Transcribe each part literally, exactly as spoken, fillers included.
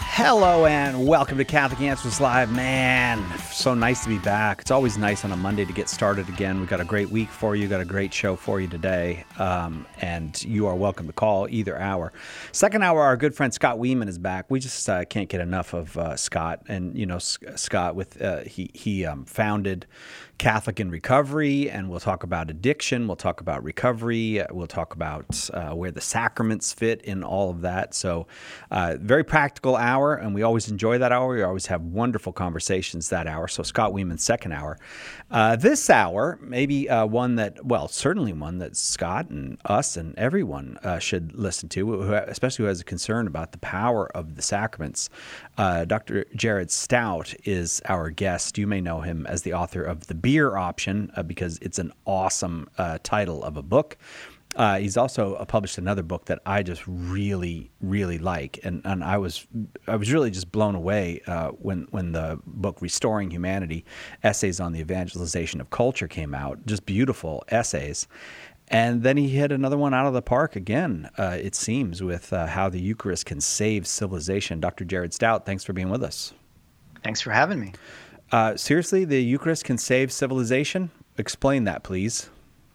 Hello and welcome to Catholic Answers Live. Man, so nice to be back. It's always nice on a Monday to get started again. We've got a great week for you, got a great show for you today, um, and you are welcome to call either hour. Second hour, our good friend Scott Weeman is back. We just uh, can't get enough of uh, Scott. And, you know, S- Scott, with uh, he, he um, founded Catholic in Recovery, and we'll talk about addiction, we'll talk about recovery, we'll talk about uh, where the sacraments fit in all of that. So uh, very practical hour, and we always enjoy that hour. We always have wonderful conversations that hour. So Scott Weeman's second hour. Uh, this hour, maybe uh, one that, well, certainly one that Scott and us and everyone uh, should listen to, especially who has a concern about the power of the sacraments. Uh, Doctor Jared Stout is our guest. You may know him as the author of The Beer Option uh, because it's an awesome uh, title of a book. Uh, he's also uh, published another book that I just really, really like, and and I was I was really just blown away uh, when when the book Restoring Humanity: Essays on the Evangelization of Culture came out. Just beautiful essays. And then he hit another one out of the park again, uh, it seems, with uh, how the Eucharist can save civilization. Doctor Jared Stout, thanks for being with us. Thanks for having me. Uh, seriously, the Eucharist can save civilization? Explain that, please.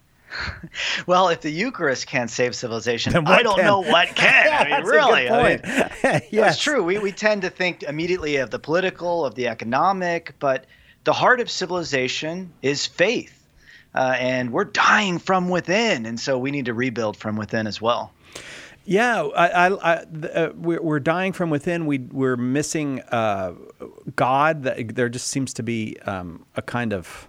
Well, if the Eucharist can't save civilization, Then I what don't can? know what can. I mean, That's really. a good point. I mean, Yes. It's true. We we tend to think immediately of the political, of the economic, but the heart of civilization is faith, uh, and we're dying from within, and so we need to rebuild from within as well. Yeah, I, I, I, uh, we're, we're dying from within. We, we're missing uh, God. There just seems to be um, a kind of,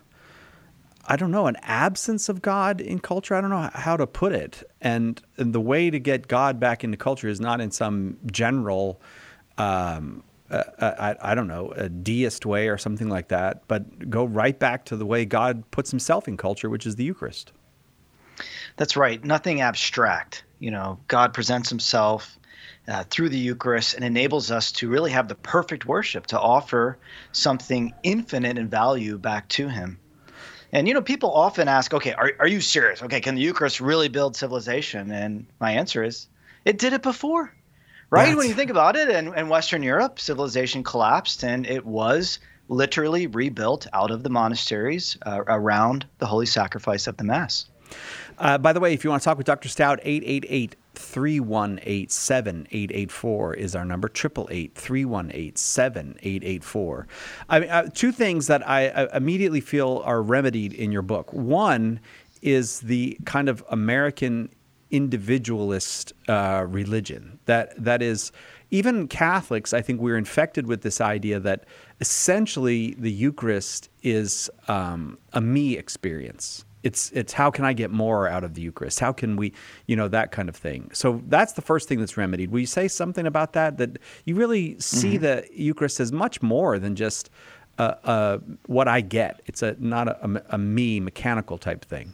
I don't know, an absence of God in culture. I don't know how to put it. And, and the way to get God back into culture is not in some general, um, uh, I, I don't know, a deist way or something like that, but go right back to the way God puts himself in culture, which is the Eucharist. That's right. Nothing abstract. You know, God presents himself uh, through the Eucharist and enables us to really have the perfect worship, to offer something infinite in value back to him. And, you know, people often ask, okay, are, are you serious? Okay, can the Eucharist really build civilization? And my answer is, it did it before, right? That's... When you think about it, in, in Western Europe, civilization collapsed and it was literally rebuilt out of the monasteries uh, around the holy sacrifice of the Mass. Uh, by the way, if you want to talk with Doctor Stout, eight eight eight, three one eight, seven eight eight four is our number, eight eight eight, three one eight, seven eight eight four. I mean, uh, two things that I uh, immediately feel are remedied in your book. One is the kind of American individualist uh, religion. That that is, even Catholics, I think we're infected with this idea that essentially the Eucharist is um, a me experience. It's it's how can I get more out of the Eucharist? How can we, you know, that kind of thing. So that's the first thing that's remedied. Will you say something about that, that you really see mm-hmm. the Eucharist as much more than just uh, uh, what I get? It's a not a, a, a me mechanical type thing.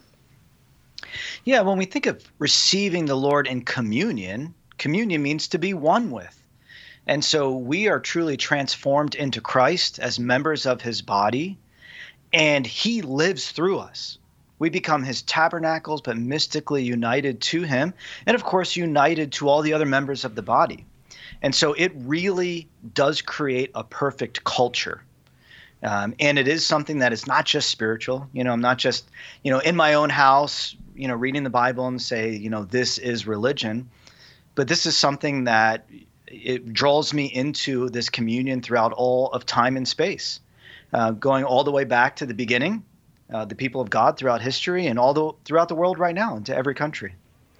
Yeah, when we think of receiving the Lord in communion, communion means to be one with. And so we are truly transformed into Christ as members of his body, and he lives through us. We become his tabernacles, but mystically united to him, and of course united to all the other members of the body. And so it really does create a perfect culture. Um, and it is something that is not just spiritual. You know, I'm not just, you know, in my own house, you know, reading the Bible and say, you know, this is religion. But this is something that it draws me into this communion throughout all of time and space, uh, going all the way back to the beginning. Uh, the people of God throughout history and all the throughout the world right now into every country.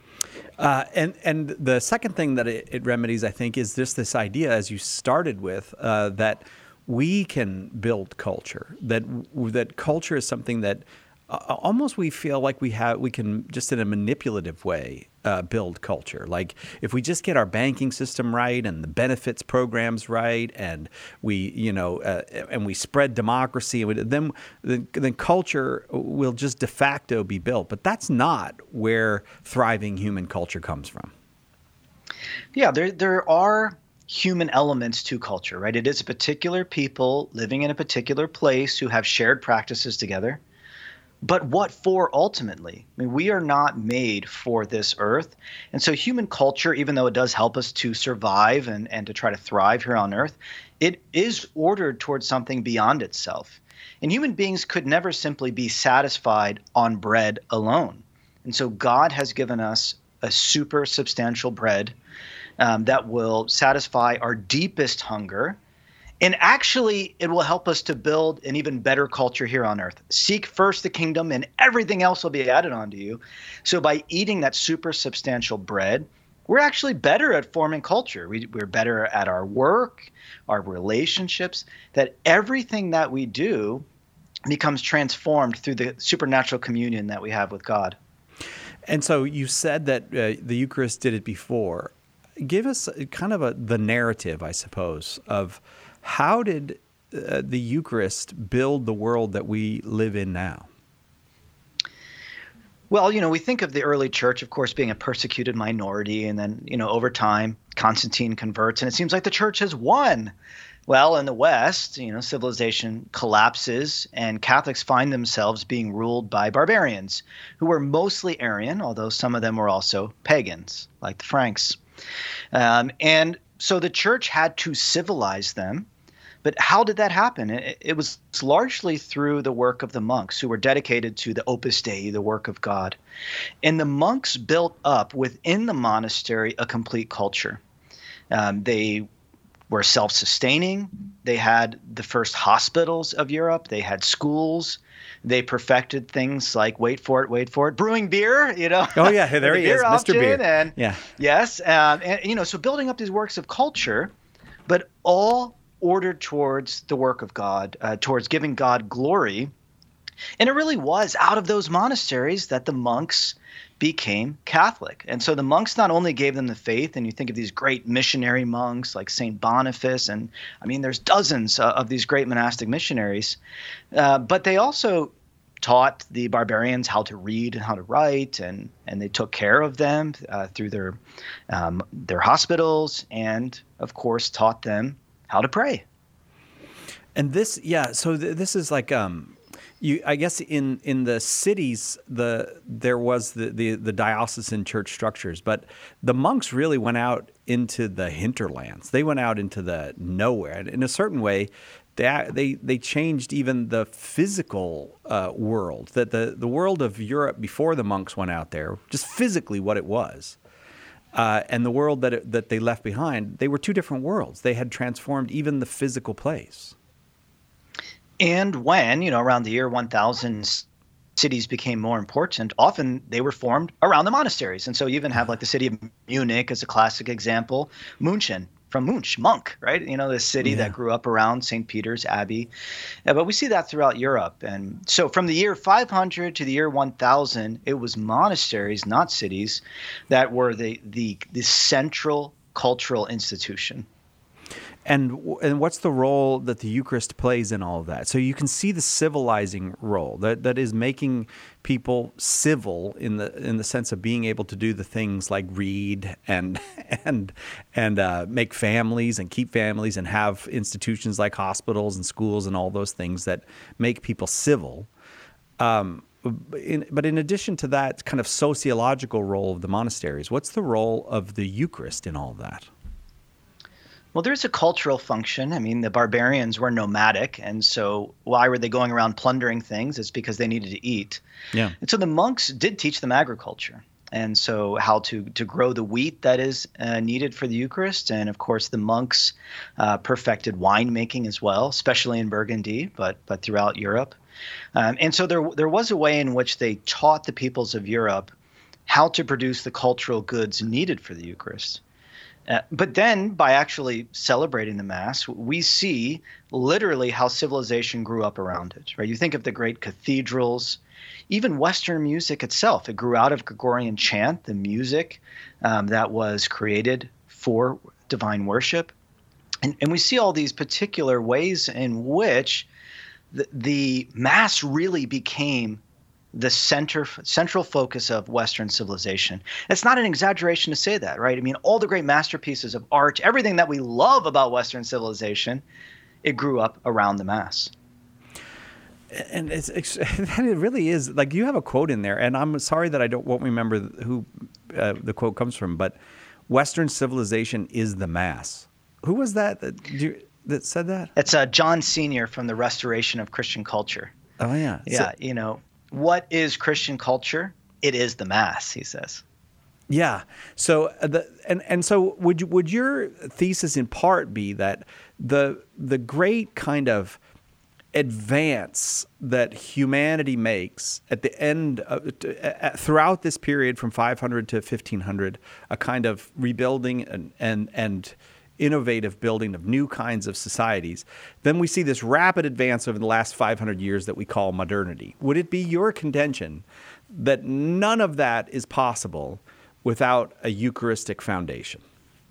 Uh, and and the second thing that it, it remedies, I think, is just this idea, as you started with, uh, that we can build culture. That that culture is something that uh, almost we feel like we have we can just in a manipulative way uh, build culture. Like if we just get our banking system right and the benefits programs right, and we you know uh, and we spread democracy, then then then culture will just de facto be built. But that's not where thriving human culture comes from. Yeah, there there are human elements to culture, right? It is a particular people living in a particular place who have shared practices together. But what for ultimately? I mean, we are not made for this earth. And so human culture, even though it does help us to survive and, and to try to thrive here on earth, it is ordered towards something beyond itself. And human beings could never simply be satisfied on bread alone. And so God has given us a super substantial bread um, that will satisfy our deepest hunger. And actually, it will help us to build an even better culture here on earth. Seek first the kingdom and everything else will be added onto you. So by eating that super substantial bread, we're actually better at forming culture. We, we're better at our work, our relationships, that everything that we do becomes transformed through the supernatural communion that we have with God. And so you said that uh, the Eucharist did it before. Give us kind of a, the narrative, I suppose, of how did uh, the Eucharist build the world that we live in now? Well, you know, we think of the early church, of course, being a persecuted minority. And then, you know, over time, Constantine converts, and it seems like the church has won. Well, in the West, you know, civilization collapses and Catholics find themselves being ruled by barbarians who were mostly Arian, although some of them were also pagans, like the Franks. Um, and so the church had to civilize them. But how did that happen? It, it was largely through the work of the monks who were dedicated to the Opus Dei, the work of God. And the monks built up within the monastery a complete culture. Um, they were self-sustaining. They had the first hospitals of Europe. They had schools. They perfected things like, wait for it, wait for it, brewing beer, you know. Oh, yeah, there the he is, Mister Beer. And, yeah. Yes, um, and, you know, so building up these works of culture, but all ordered towards the work of God, uh, towards giving God glory. And it really was out of those monasteries that the monks became Catholic. And so the monks not only gave them the faith, and you think of these great missionary monks like Saint Boniface, and I mean, there's dozens uh, of these great monastic missionaries, uh, but they also taught the barbarians how to read and how to write, and and they took care of them uh, through their um, their hospitals, and of course taught them how to pray. And this, yeah, so th- this is like, um, you. I guess in, in the cities, the there was the, the, the diocesan church structures, but the monks really went out into the hinterlands. They went out into the nowhere. And in a certain way, they they, they changed even the physical uh, world, that the, the world of Europe before the monks went out there, just physically what it was. Uh, and the world that it, that they left behind, they were two different worlds. They had transformed even the physical place. And when, you know, around the year one thousand, cities became more important, often they were formed around the monasteries. And so you even have like the city of Munich as a classic example, München, from Munch, monk, right? You know, this city yeah. that grew up around Saint Peter's Abbey. Uh, but we see that throughout Europe. And so from the year five hundred to the year one thousand, it was monasteries, not cities, that were the the, the central cultural institution. And and what's the role that the Eucharist plays in all of that? So you can see the civilizing role that that is making people civil in the in the sense of being able to do the things like read and and and uh, make families and keep families and have institutions like hospitals and schools and all those things that make people civil. Um, in, but in addition to that kind of sociological role of the monasteries, what's the role of the Eucharist in all of that? Well, there's a cultural function. I mean, the barbarians were nomadic, and so why were they going around plundering things? It's because they needed to eat. Yeah. And so the monks did teach them agriculture, and so how to to grow the wheat that is uh, needed for the Eucharist. And of course, the monks uh, perfected winemaking as well, especially in Burgundy, but but throughout Europe. Um, and so there there was a way in which they taught the peoples of Europe how to produce the cultural goods needed for the Eucharist. Uh, but then by actually celebrating the Mass, we see literally how civilization grew up around it, right? You think of the great cathedrals, even Western music itself. It grew out of Gregorian chant, the music um, that was created for divine worship. And, and we see all these particular ways in which the, the Mass really became the center central focus of Western civilization. It's not an exaggeration to say that, right? I mean, all the great masterpieces of art, everything that we love about Western civilization, it grew up around the Mass. And it's, it's it really is like you have a quote in there, and I'm sorry that I don't won't remember who uh, the quote comes from, but Western civilization is the mass. Who was that that, you, that said that? It's uh, John Senior from the Restoration of Christian Culture. Oh yeah, yeah. So, you know, what is Christian culture? It is the mass, he says. Yeah. So uh, the and and so would you, would your thesis in part be that the the great kind of advance that humanity makes at the end of, uh, throughout this period from five hundred to fifteen hundred, a kind of rebuilding and and and innovative building of new kinds of societies, then we see this rapid advance over the last five hundred years that we call modernity. Would it be your contention that none of that is possible without a Eucharistic foundation?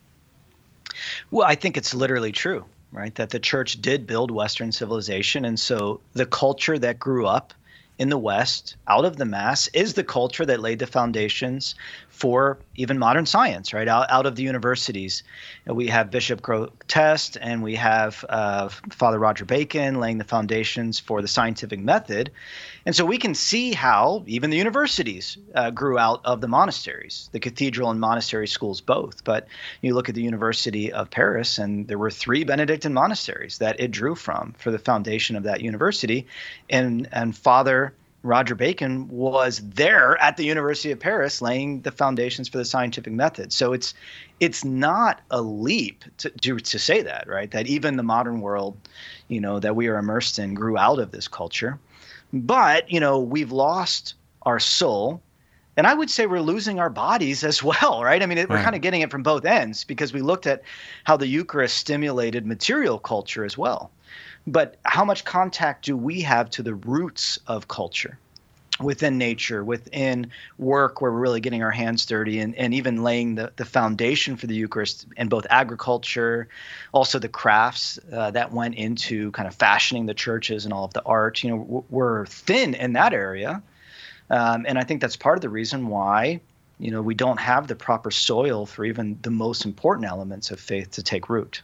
Well, I think it's literally true, right? That the church did build Western civilization. And so the culture that grew up in the West out of the Mass is the culture that laid the foundations for even modern science, right? Out, out of the universities. And we have Bishop Grotest and we have uh, Father Roger Bacon laying the foundations for the scientific method. And so we can see how even the universities uh, grew out of the monasteries, the cathedral and monastery schools both. But you look at the University of Paris, and there were three Benedictine monasteries that it drew from for the foundation of that university. And, and Father Roger Bacon was there at the University of Paris laying the foundations for the scientific method. So it's it's not a leap to, to to say that, right? That even the modern world, you know, that we are immersed in grew out of this culture. But, you know, we've lost our soul. And I would say we're losing our bodies as well, right? I mean, it, we're Right. kind of getting it from both ends because we looked at how the Eucharist stimulated material culture as well. But how much contact do we have to the roots of culture within nature, within work where we're really getting our hands dirty and, and even laying the, the foundation for the Eucharist in both agriculture, also the crafts uh, that went into kind of fashioning the churches and all of the art. You know, we're thin in that area. Um, and I think that's part of the reason why, you know, we don't have the proper soil for even the most important elements of faith to take root.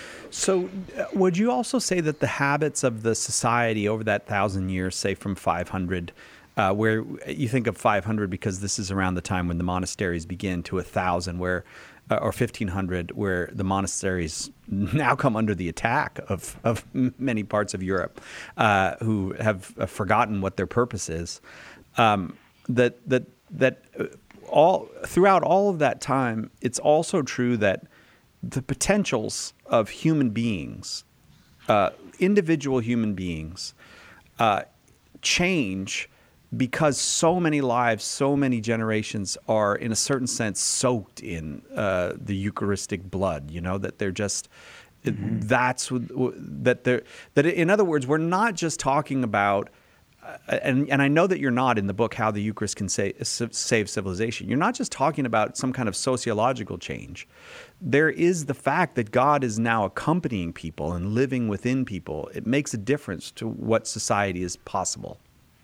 So uh, would you also say that the habits of the society over that thousand years, say from five hundred, uh, where you think of five hundred because this is around the time when the monasteries begin, to one thousand, where, uh, or fifteen hundred, where the monasteries now come under the attack of, of many parts of Europe uh, who have uh, forgotten what their purpose is, um, that, that, that all throughout all of that time, it's also true that the potentials of human beings, uh, individual human beings, uh, change because so many lives, so many generations are, in a certain sense, soaked in uh, the Eucharistic blood. You know, that they're just mm-hmm. that's that they're that. In other words, we're not just talking about. Uh, and and I know that you're not in the book How the Eucharist Can Save, Save Civilization. You're not just talking about some kind of sociological change. There is the fact that God is now accompanying people and living within people. It makes a difference to what society is possible.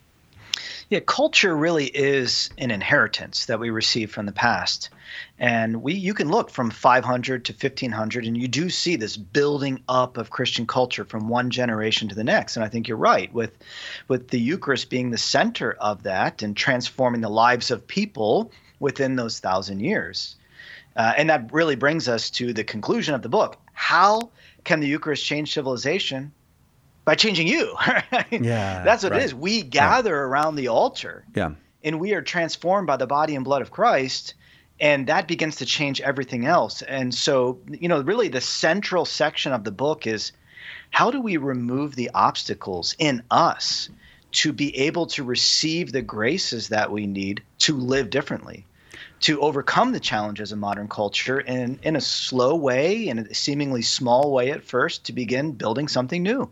Yeah, culture really is an inheritance that we receive from the past. And we you can look from five hundred to fifteen hundred, and you do see this building up of Christian culture from one generation to the next. And I think you're right, with, with the Eucharist being the center of that and transforming the lives of people within those thousand years. Uh, and that really brings us to the conclusion of the book. How can the Eucharist change civilization? By changing you. Yeah, that's what right. it is. We gather right. around the altar, yeah. and we are transformed by the body and blood of Christ, and that begins to change everything else. And so, you know, really the central section of the book is how do we remove the obstacles in us to be able to receive the graces that we need to live differently, to overcome the challenges of modern culture in, in a slow way, in a seemingly small way at first, to begin building something new.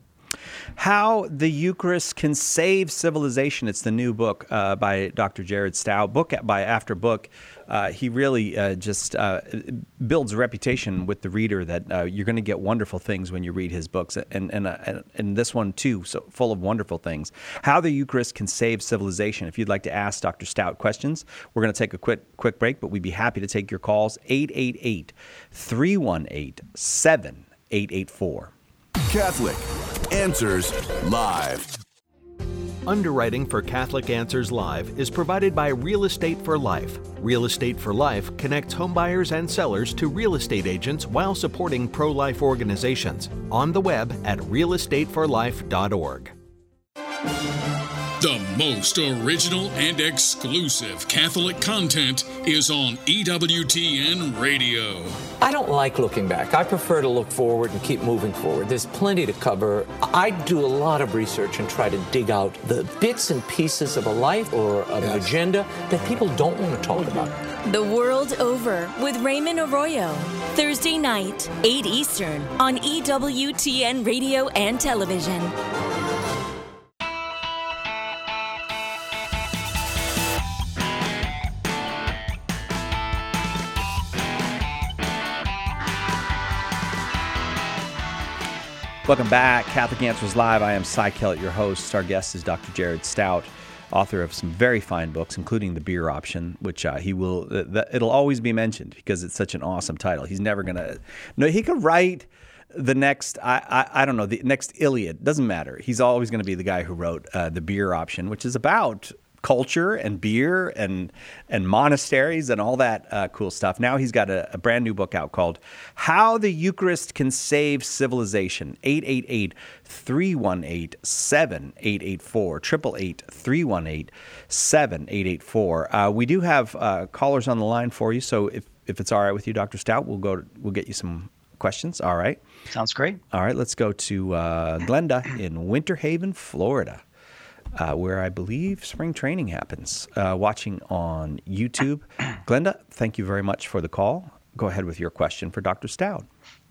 How the Eucharist Can Save Civilization. It's the new book uh, by Doctor Jared Stout. Book by after book, uh, he really uh, just uh, builds a reputation with the reader that uh, you're going to get wonderful things when you read his books, and and uh, and this one too, so full of wonderful things. How the Eucharist Can Save Civilization. If you'd like to ask Doctor Stout questions, we're going to take a quick quick break, but we'd be happy to take your calls. eight eight eight, three one eight, seven eight eight four. Catholic Answers Live. Underwriting for Catholic Answers Live is provided by Real Estate for Life. Real Estate for Life connects homebuyers and sellers to real estate agents while supporting pro-life organizations. On the web at real estate for life dot org. The most original and exclusive Catholic content is on E W T N Radio. I don't like looking back. I prefer to look forward and keep moving forward. There's plenty to cover. I do a lot of research and try to dig out the bits and pieces of a life or of yes. an agenda that people don't want to talk about. The World Over with Raymond Arroyo. Thursday night, eight Eastern on E W T N Radio and Television. Welcome back. Catholic Answers Live. I am Cy Kellett, your host. Our guest is Doctor Jared Stout, author of some very fine books, including The Beer Option, which uh, he will, uh, it'll always be mentioned because it's such an awesome title. He's never going to, no, he could write the next, I, I I don't know, the next Iliad. Doesn't matter. He's always going to be the guy who wrote uh, The Beer Option, which is about culture and beer and and monasteries and all that uh, cool stuff. Now he's got a, a brand new book out called How the Eucharist Can Save Civilization. eight eight eight, three one eight, seven eight eight four. eight eight eight, three one eight, seven eight eight four. Uh, we do have uh, callers on the line for you, so if, if it's all right with you, Doctor Stout, we'll go. To, we'll get you some questions. All right. Sounds great. All right, let's go to uh, Glenda in Winter Haven, Florida. Uh, where I believe spring training happens, uh, watching on YouTube. Glenda, thank you very much for the call. Go ahead with your question for Doctor Stout.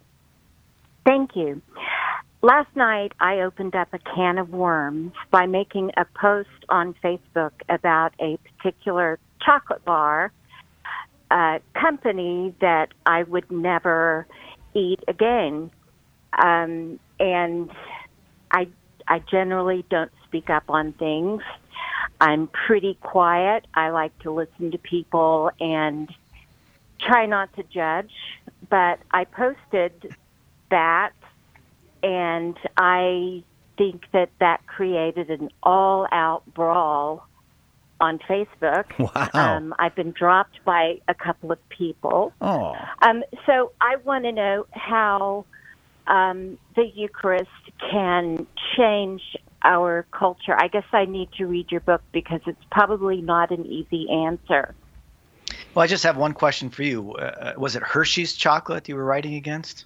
Thank you. Last night, I opened up a can of worms by making a post on Facebook about a particular chocolate bar uh, company that I would never eat again. Um, and I I generally don't speak up on things. I'm pretty quiet. I like to listen to people and try not to judge. But I posted that, and I think that that created an all-out brawl on Facebook. Wow. Um, I've been dropped by a couple of people. Oh. Um, so I want to know how um, the Eucharist can change our culture. I guess I need to read your book because it's probably not an easy answer. Well, I just have one question for you. Uh, was it Hershey's chocolate you were writing against?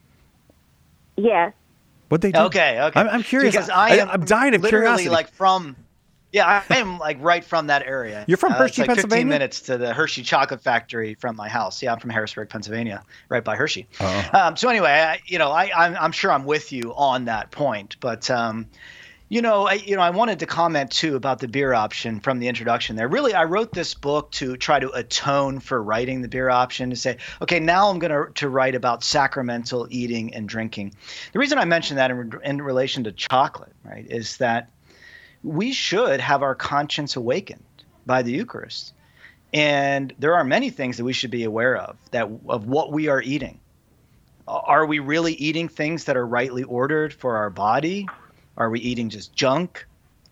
Yes. What they do? Okay, okay. I'm, I'm curious. Because I am I, I'm dying of literally curiosity. like from, yeah, I am like right from that area. You're from uh, Hershey, it's like Pennsylvania? fifteen minutes to the Hershey chocolate factory from my house. Yeah, I'm from Harrisburg, Pennsylvania, right by Hershey. Oh. Um, so anyway, I, you know, I, I'm, I'm sure I'm with you on that point, but um, you know, I, you know, I wanted to comment too about the beer option from the introduction there. Really, I wrote this book to try to atone for writing the beer option, to say, okay, now I'm going to to write about sacramental eating and drinking. The reason I mention that in, in relation to chocolate, right, is that we should have our conscience awakened by the Eucharist. And there are many things that we should be aware of, that of what we are eating. Are we really eating things that are rightly ordered for our body? Are we eating just junk?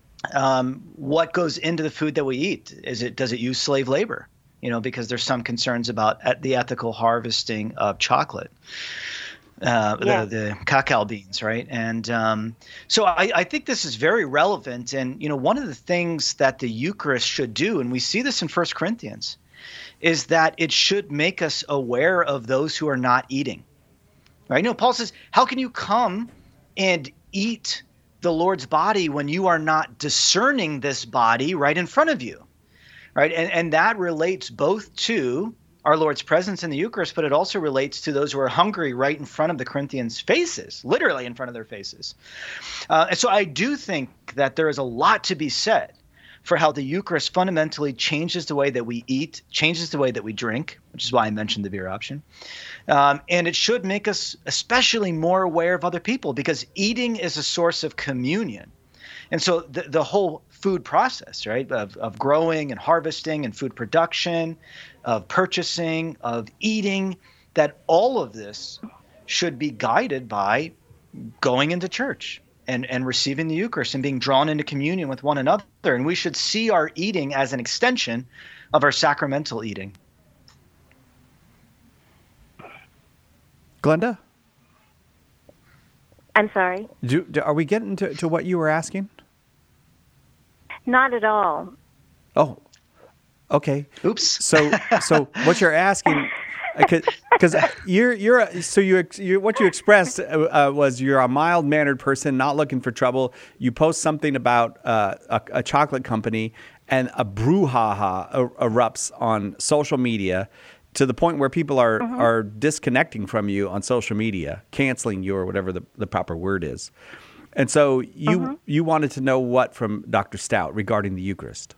Um, what goes into the food that we eat? Is it does it use slave labor? You know, because there's some concerns about the ethical harvesting of chocolate, uh, yeah. the, the cacao beans, right? And um, so I, I think this is very relevant. And you know, one of the things that the Eucharist should do, and we see this in First Corinthians, is that it should make us aware of those who are not eating. Right? You know, Paul says, "How can you come and eat the Lord's body when you are not discerning this body right in front of you," right? And and that relates both to our Lord's presence in the Eucharist, but it also relates to those who are hungry right in front of the Corinthians' faces, literally in front of their faces. Uh, and so I do think that there is a lot to be said for how the Eucharist fundamentally changes the way that we eat, changes the way that we drink, which is why I mentioned the beer option. Um, and it should make us especially more aware of other people, because eating is a source of communion. And so the, the whole food process, right, of, of growing and harvesting and food production, of purchasing, of eating, that all of this should be guided by going into church and, and receiving the Eucharist and being drawn into communion with one another. And we should see our eating as an extension of our sacramental eating. Glenda? I'm sorry? Do, do, are we getting to, to what you were asking? Not at all. Oh, okay. Oops. So, so what you're asking, because you're you're so you you what you expressed uh, was you're a mild mannered person, not looking for trouble. You post something about uh, a, a chocolate company, and a brouhaha er, erupts on social media to the point where people are mm-hmm. are disconnecting from you on social media, canceling you or whatever the, the proper word is. And so you mm-hmm. you wanted to know what from Doctor Stout regarding the Eucharist?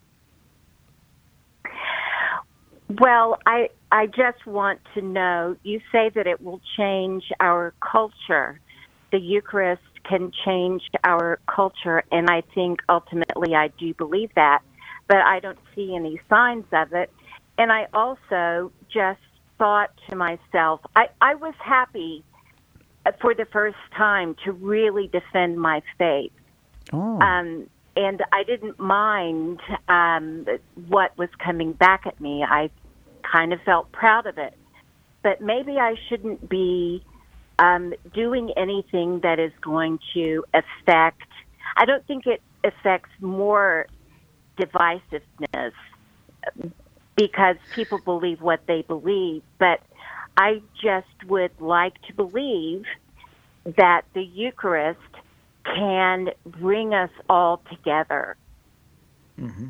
Well, I I just want to know, you say that it will change our culture. The Eucharist can change our culture, and I think ultimately I do believe that, but I don't see any signs of it. And I also just thought to myself, I, I was happy for the first time to really defend my faith. Oh. Um, and I didn't mind um, what was coming back at me. I kind of felt proud of it. But maybe I shouldn't be um, doing anything that is going to affect, I don't think it affects more divisiveness because people believe what they believe. But I just would like to believe that the Eucharist can bring us all together. Mm-hmm.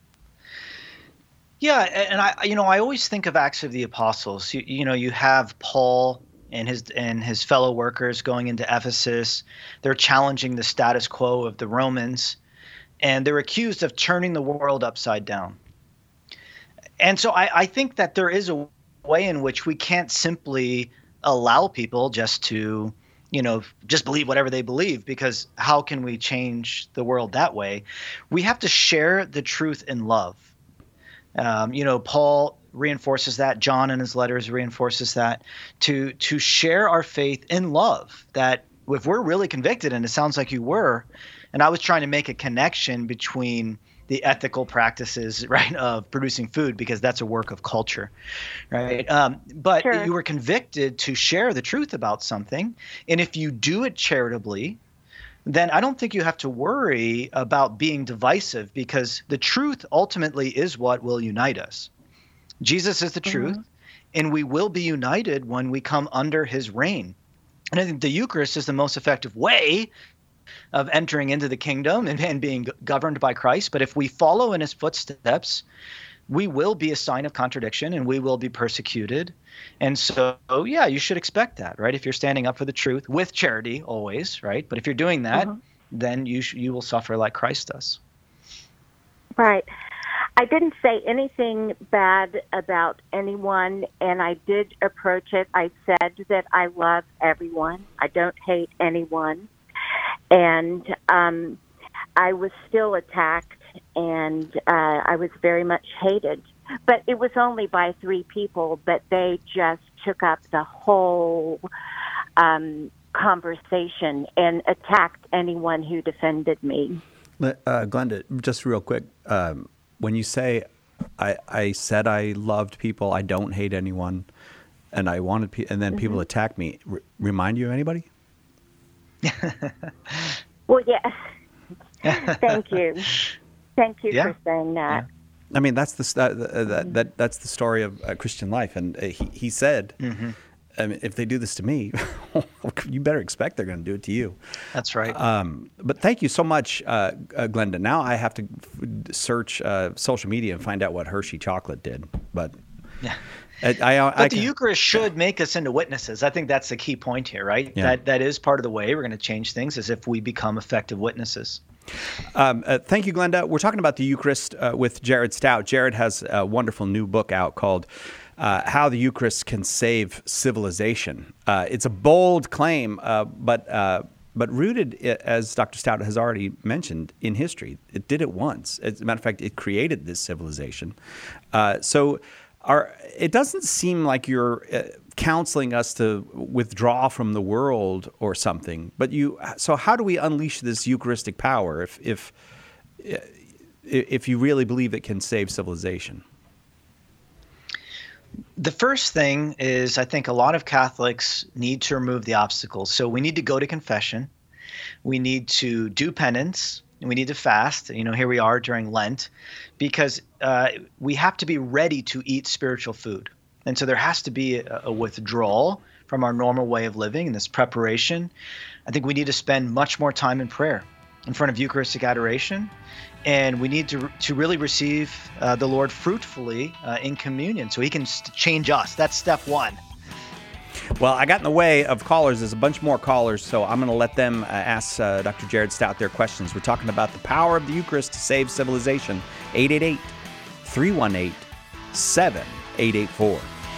Yeah, and I, you know, I always think of Acts of the Apostles. You, you know, you have Paul and his and his fellow workers going into Ephesus. They're challenging the status quo of the Romans, and they're accused of turning the world upside down. And so I, I think that there is a way in which we can't simply allow people just to, you know, just believe whatever they believe, because how can we change the world that way? We have to share the truth in love. Um, you know, Paul reinforces that. John in his letters reinforces that, to to share our faith in love, that if we're really convicted, and it sounds like you were, and I was trying to make a connection between the ethical practices, right, of producing food, because that's a work of culture, right? Um, but Sure. you were convicted to share the truth about something. And if you do it charitably, then I don't think you have to worry about being divisive, because the truth ultimately is what will unite us. Jesus is the truth, mm-hmm. and we will be united when we come under his reign. And I think the Eucharist is the most effective way of entering into the kingdom and, and being governed by Christ. But if we follow in his footsteps, we will be a sign of contradiction and we will be persecuted. And so, yeah, you should expect that, right? If you're standing up for the truth with charity always, right? But if you're doing that, mm-hmm. then you sh- you will suffer like Christ does. Right. I didn't say anything bad about anyone, and I did approach it. I said that I love everyone. I don't hate anyone. And um, I was still attacked, and uh, I was very much hated. But it was only by three people, but they just took up the whole um, conversation and attacked anyone who defended me. Uh, Glenda, just real quick, um, when you say, I, I said I loved people, I don't hate anyone, and I wanted, pe- and then mm-hmm. people attack me, r- remind you of anybody? Well, yeah. Thank you. Thank you yeah. for saying that. Yeah. I mean, that's the uh, that, that that's the story of uh, Christian life, and uh, he he said, mm-hmm. I mean, if they do this to me, you better expect they're going to do it to you. That's right. Um, but thank you so much, uh, uh, Glenda. Now I have to f- search uh, social media and find out what Hershey chocolate did. But yeah. I, I, but I the can, Eucharist should yeah. make us into witnesses. I think that's the key point here, right? Yeah. That that is part of the way we're going to change things, is if we become effective witnesses. Um, uh, thank you, Glenda. We're talking about the Eucharist uh, with Jared Stout. Jared has a wonderful new book out called uh, How the Eucharist Can Save Civilization. Uh, it's a bold claim, uh, but uh, but rooted, as Doctor Stout has already mentioned, in history. It did it once. As a matter of fact, it created this civilization. Uh, so are it doesn't seem like you're uh, counseling us to withdraw from the world or something. But you, so how do we unleash this Eucharistic power if if if you really believe it can save civilization? The first thing is, I think a lot of Catholics need to remove the obstacles. So we need to go to confession. We need to do penance. And we need to fast. You know, here we are during Lent, because uh, we have to be ready to eat spiritual food. And so there has to be a, a withdrawal from our normal way of living and this preparation. I think we need to spend much more time in prayer in front of Eucharistic adoration. And we need to to really receive uh, the Lord fruitfully uh, in communion so he can st- change us. That's step one. Well, I got in the way of callers. There's a bunch more callers, so I'm going to let them uh, ask uh, Doctor Jared Stout their questions. We're talking about the power of the Eucharist to save civilization. eight eight eight, three one eight, seven eight eight four.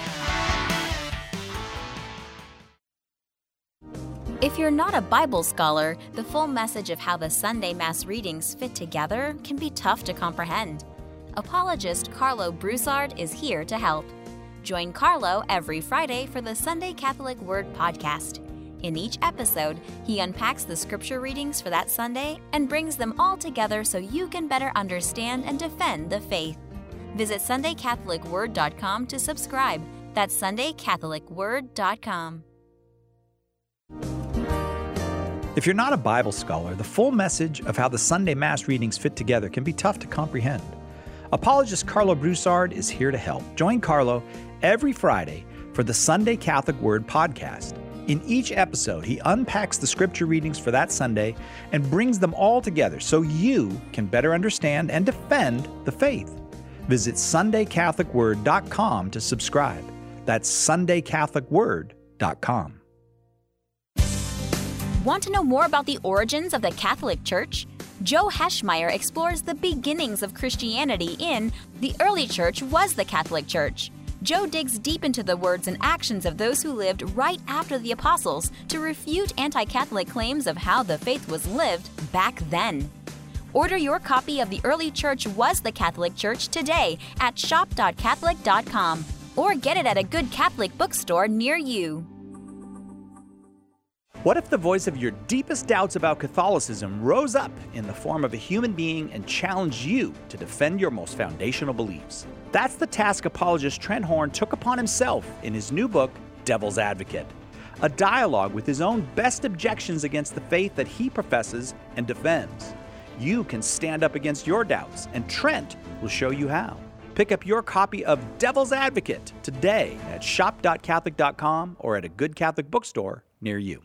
If you're not a Bible scholar, the full message of how the Sunday Mass readings fit together can be tough to comprehend. Apologist Carlo Broussard is here to help. Join Carlo every Friday for the Sunday Catholic Word podcast. In each episode, he unpacks the scripture readings for that Sunday and brings them all together so you can better understand and defend the faith. Visit sunday catholic word dot com to subscribe. That's sunday catholic word dot com. If you're not a Bible scholar, the full message of how the Sunday Mass readings fit together can be tough to comprehend. Apologist Carlo Broussard is here to help. Join Carlo every Friday for the Sunday Catholic Word podcast. In each episode, he unpacks the scripture readings for that Sunday and brings them all together so you can better understand and defend the faith. Visit sunday catholic word dot com to subscribe. That's sunday catholic word dot com. Want to know more about the origins of the Catholic Church? Joe Heschmeyer explores the beginnings of Christianity in The Early Church Was the Catholic Church. Joe digs deep into the words and actions of those who lived right after the apostles to refute anti-Catholic claims of how the faith was lived back then. Order your copy of The Early Church Was the Catholic Church today at shop dot catholic dot com or get it at a good Catholic bookstore near you. What if the voice of your deepest doubts about Catholicism rose up in the form of a human being and challenged you to defend your most foundational beliefs? That's the task apologist Trent Horn took upon himself in his new book, Devil's Advocate, a dialogue with his own best objections against the faith that he professes and defends. You can stand up against your doubts, and Trent will show you how. Pick up your copy of Devil's Advocate today at shop dot catholic dot com or at a good Catholic bookstore near you.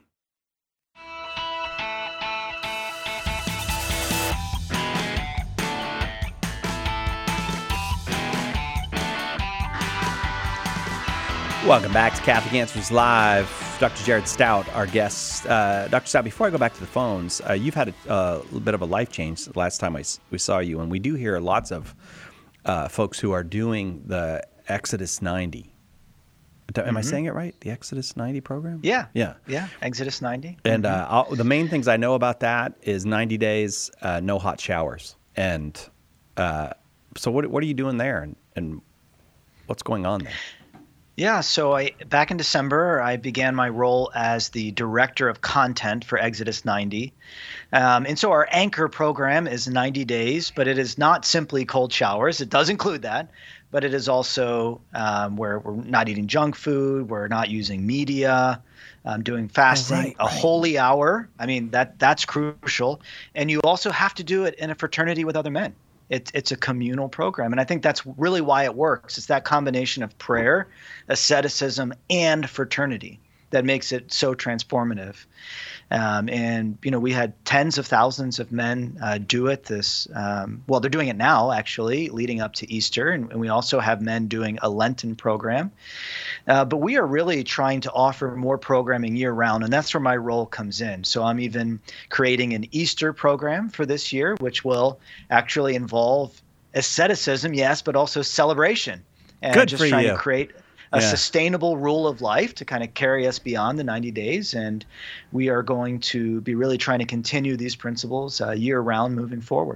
Welcome back to Catholic Answers Live. Doctor Jared Stout, our guest. Uh, Doctor Stout, before I go back to the phones, uh, you've had a uh, little bit of a life change the last time I, we saw you, and we do hear lots of uh, folks who are doing the Exodus ninety. Am mm-hmm. I saying it right? The Exodus ninety program? Yeah. Yeah. Yeah, Exodus ninety. And mm-hmm. uh, I'll, the main things I know about that is ninety days, uh, no hot showers. And uh, so what, what are you doing there, and, and what's going on there? Yeah, so I back in December, I began my role as the director of content for Exodus ninety. Um, and so our anchor program is ninety days, but it is not simply cold showers. It does include that, but it is also um, where we're not eating junk food, we're not using media, um, doing fasting, oh, right, a right. holy hour. I mean, that that's crucial. And you also have to do it in a fraternity with other men. It's it's a communal program, and I think that's really why it works. It's that combination of prayer, asceticism, and fraternity that makes it so transformative. Um, and you know, we had tens of thousands of men uh, do it. This um, well, they're doing it now, actually, leading up to Easter, and, and we also have men doing a Lenten program. Uh, but we are really trying to offer more programming year round, and that's where my role comes in. So I'm even creating an Easter program for this year, which will actually involve asceticism, yes, but also celebration. And Good just for trying you. to create a yeah. sustainable rule of life to kind of carry us beyond the ninety days. And we are going to be really trying to continue these principles uh, year round moving forward.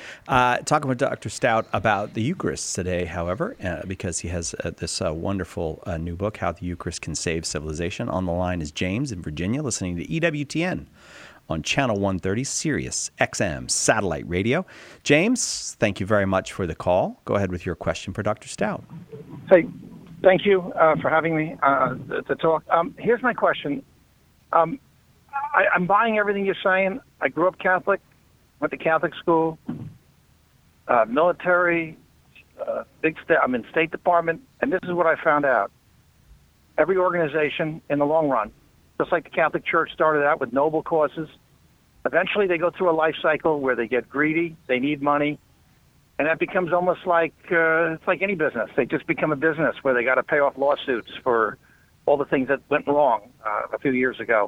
Uh, talking with Doctor Stout about the Eucharist today, however, uh, because he has uh, this uh, wonderful uh, new book, How the Eucharist Can Save Civilization. On the line is James in Virginia, listening to E W T N on Channel one thirty, Sirius X M Satellite Radio. James, thank you very much for the call. Go ahead with your question for Doctor Stout. Hey, thank you uh, for having me uh, to talk. Um, here's my question. Um, I, I'm buying everything you're saying. I grew up Catholic, went to Catholic school, uh, military, uh, big state. I'm in State Department, and this is what I found out. Every organization, in the long run, just like the Catholic Church started out with noble causes, eventually they go through a life cycle where they get greedy, they need money, and that becomes almost like uh, it's like any business. They just become a business where they got to pay off lawsuits for all the things that went wrong uh, a few years ago.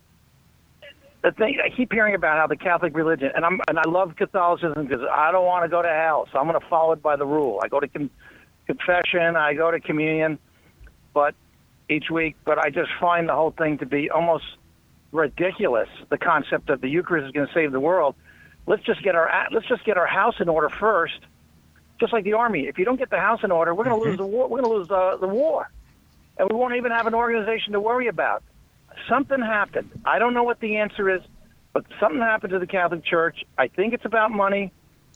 The thing I keep hearing about how the Catholic religion, and I'm and I love Catholicism because I don't want to go to hell, so I'm going to follow it by the rule. I go to con- confession, I go to communion, but each week, but I just find the whole thing to be almost ridiculous. The concept of the Eucharist is going to save the world. Let's just get our let's just get our house in order first. Just like the army, if you don't get the house in order, we're going to lose the war. We're going to lose the, the war, and we won't even have an organization to worry about. Something happened. I don't know what the answer is, but something happened to the Catholic Church. I think it's about money.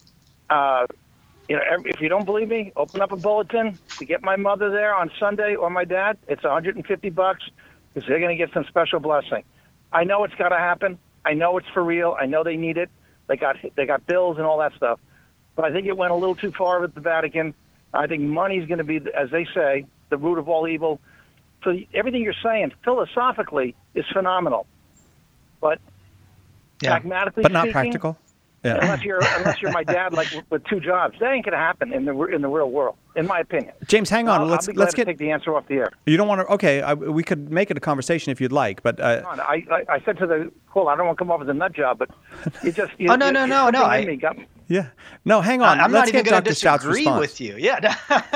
Uh, you know, if you don't believe me, open up a bulletin to get my mother there on Sunday or my dad. It's one hundred fifty bucks because they're going to get some special blessing. I know it's got to happen. I know it's for real. I know they need it. They got they got bills and all that stuff. But I think it went a little too far with the Vatican. I think money's going to be, as they say, the root of all evil. So everything you're saying philosophically is phenomenal, but yeah. pragmatically but not speaking, practical. Yeah. Unless you're unless you're my dad, like with two jobs, that ain't going to happen in the in the real world, in my opinion. James, hang on. I'll, let's I'll be glad let's to get take the answer off the air. You don't want to? Okay, I, we could make it a conversation if you'd like, but uh, I, I I said to the call, I don't want to come off as a nut job, but you just you, oh no no no no. I, me got, yeah, no, hang on. I'm let's not even get going to Doctor disagree with you. Yeah.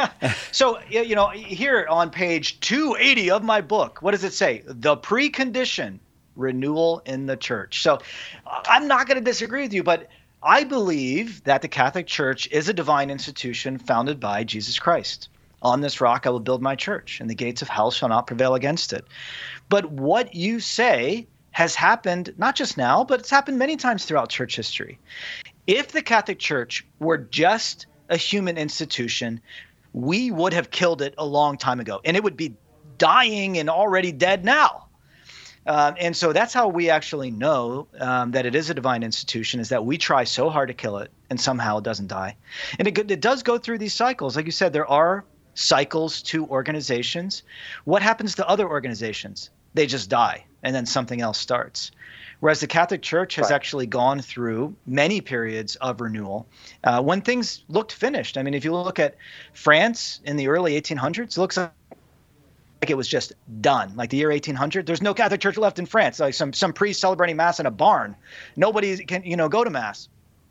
So you know, here on page two eighty of my book, what does it say? The precondition: renewal in the church. So I'm not going to disagree with you, but I believe that the Catholic Church is a divine institution founded by Jesus Christ. On this rock I will build my church, and the gates of hell shall not prevail against it. But what you say has happened not just now, but it's happened many times throughout church history. If the Catholic Church were just a human institution, we would have killed it a long time ago, and it would be dying and already dead now. Um, and so that's how we actually know um, that it is a divine institution, is that we try so hard to kill it and somehow it doesn't die. And it, it does go through these cycles. Like you said, there are cycles to organizations. What happens to other organizations? They just die and then something else starts. Whereas the Catholic Church has right. actually gone through many periods of renewal uh, when things looked finished. I mean, if you look at France in the early eighteen hundreds, it looks like Like it was just done, like the year eighteen hundred. There's no Catholic Church left in France. Like some some priest celebrating mass in a barn. Nobody can you know go to mass.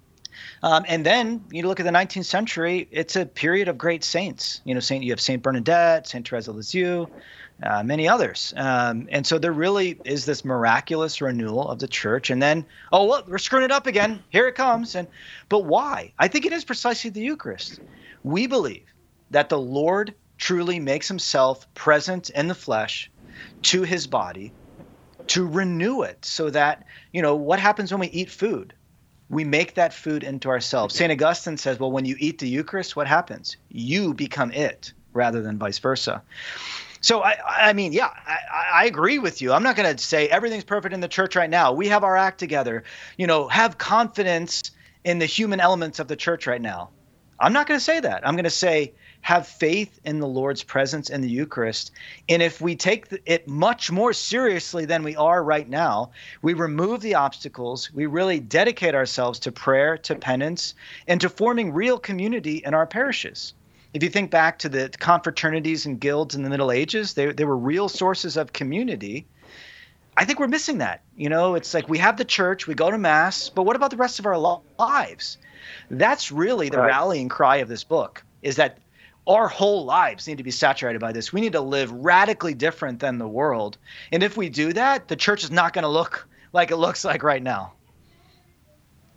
Um, and then you look at the nineteenth century. It's a period of great saints. You know, Saint you have Saint Bernadette, Saint Therese of Lisieux, uh, many others. Um, and so there really is this miraculous renewal of the church. And then oh well, we're screwing it up again. Here it comes. And but why? I think it is precisely the Eucharist. We believe that the Lord truly makes himself present in the flesh to his body to renew it, so that, you know, what happens when we eat food? We make that food into ourselves. Saint Augustine says, well, when you eat the Eucharist, what happens? You become it rather than vice versa. So, I, I mean, yeah, I, I agree with you. I'm not going to say everything's perfect in the church right now. We have our act together. You know, have confidence in the human elements of the church right now. I'm not going to say that. I'm going to say have faith in the Lord's presence in the Eucharist. And if we take it much more seriously than we are right now, we remove the obstacles, we really dedicate ourselves to prayer, to penance, and to forming real community in our parishes. If you think back to the confraternities and guilds in the Middle Ages, they, they were real sources of community. I think we're missing that. You know, it's like we have the church, we go to Mass, but what about the rest of our lives? That's really the right. rallying cry of this book, is that our whole lives need to be saturated by this. We need to live radically different than the world. And if we do that, the church is not going to look like it looks like right now.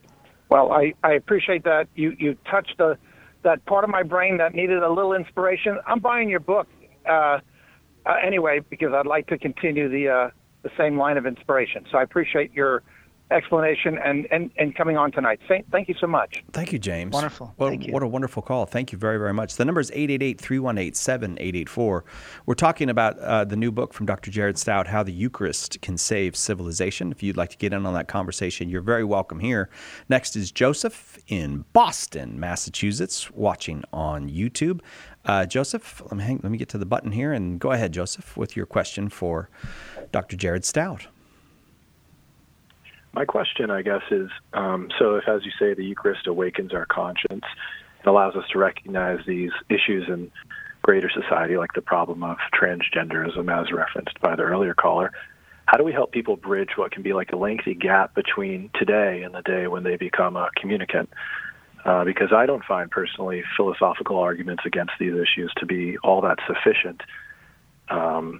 Well, I, I appreciate that. You you touched the that part of my brain that needed a little inspiration. I'm buying your book uh, uh, anyway because I'd like to continue the uh, the same line of inspiration. So I appreciate your explanation and, and, and coming on tonight. Thank you so much. Thank you, James. Wonderful. What, Thank you. What a wonderful call. Thank you very, very much. The number is eight eight eight, three one eight, seven eight eight four. We're talking about uh, the new book from Doctor Jared Stout, How the Eucharist Can Save Civilization. If you'd like to get in on that conversation, you're very welcome here. Next is Joseph in Boston, Massachusetts, watching on YouTube. Uh, Joseph, let me, hang, let me get to the button here, and go ahead, Joseph, with your question for Doctor Jared Stout. My question, I guess, is, um, so if, as you say, the Eucharist awakens our conscience, it allows us to recognize these issues in greater society, like the problem of transgenderism, as referenced by the earlier caller. How do we help people bridge what can be like a lengthy gap between today and the day when they become a communicant? Uh, because I don't find, personally, philosophical arguments against these issues to be all that sufficient um,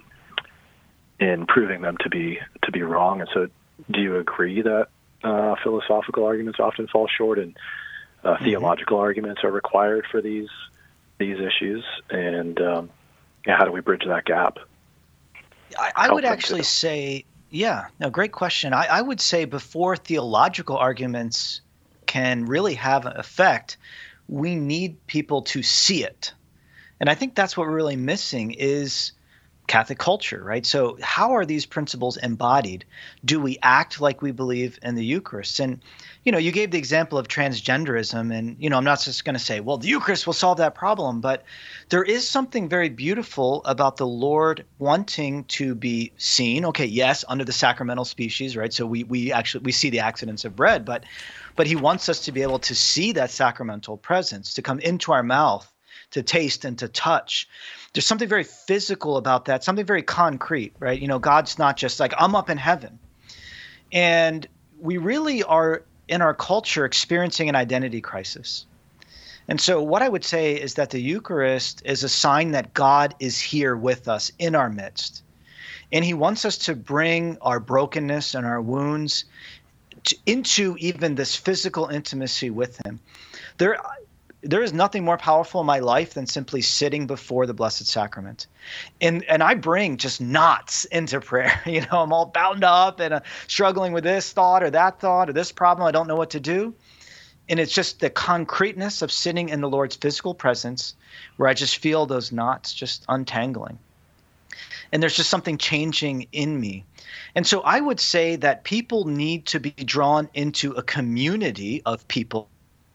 in proving them to be to be wrong. And so do you agree that uh, philosophical arguments often fall short and uh, mm-hmm. theological arguments are required for these these issues? And um, yeah, how do we bridge that gap? I, I would actually to... say, yeah, no, great question. I, I would say before theological arguments can really have an effect, we need people to see it. And I think that's what we're really missing is Catholic culture, right? So how are these principles embodied? Do we act like we believe in the Eucharist? And, you know, you gave the example of transgenderism, and, you know, I'm not just going to say, well, the Eucharist will solve that problem, but there is something very beautiful about the Lord wanting to be seen. Okay, yes, under the sacramental species, right? So we we actually, we see the accidents of bread, but but he wants us to be able to see that sacramental presence, to come into our mouth, to taste and to touch. There's something very physical about that, something very concrete, right? You know, God's not just like, I'm up in heaven. And we really are in our culture experiencing an identity crisis. And so what I would say is that the Eucharist is a sign that God is here with us in our midst. And he wants us to bring our brokenness and our wounds to, into even this physical intimacy with him. There There is nothing more powerful in my life than simply sitting before the Blessed Sacrament. And and I bring just knots into prayer. You know, I'm all bound up and uh, struggling with this thought or that thought or this problem. I don't know what to do. And it's just the concreteness of sitting in the Lord's physical presence where I just feel those knots just untangling. And there's just something changing in me. And so I would say that people need to be drawn into a community of people